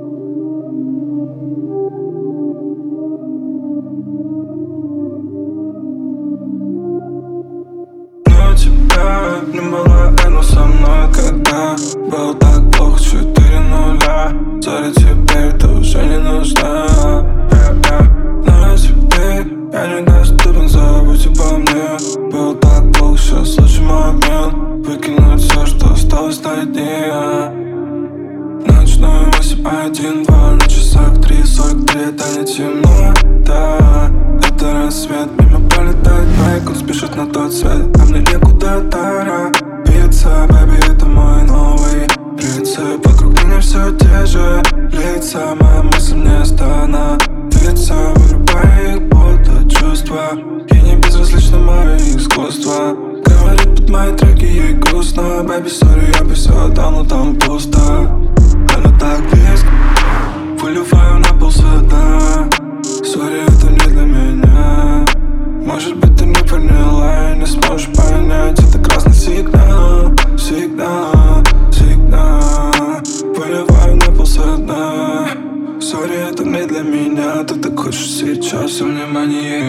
Но тебя не было рядом со мной, когда было так плохо. 4-0. Сори, теперь ты уже не нужна. Но теперь я недоступен, забудь обо мне. Было так плохо, сейчас лучший момент выкинуть все, что осталось наедине. Ночной 8:1-2, на часах 3:43, это не темно, да. Это рассвет, мимо пролетает байк, он спешит на тот свет, а мне некуда торопиться. Бэби, это мой новый принцип, вокруг меня все те же лица. Моя мысль не остановится, вырубая их будто чувства. Ей не безразлично мое искусство, говорит под мои треки, ей грустно. Бэби, сори, я бы все отдал, но там пусто. Она так близко, выливаю на пол со дна. Сори, это не для меня. Может быть, ты не поняла и не сможешь понять. Это красный сигнал, сигнал, сигнал. Выливаю на пол со дна. Сори, это не для меня. Ты так хочешь сейчас все внимание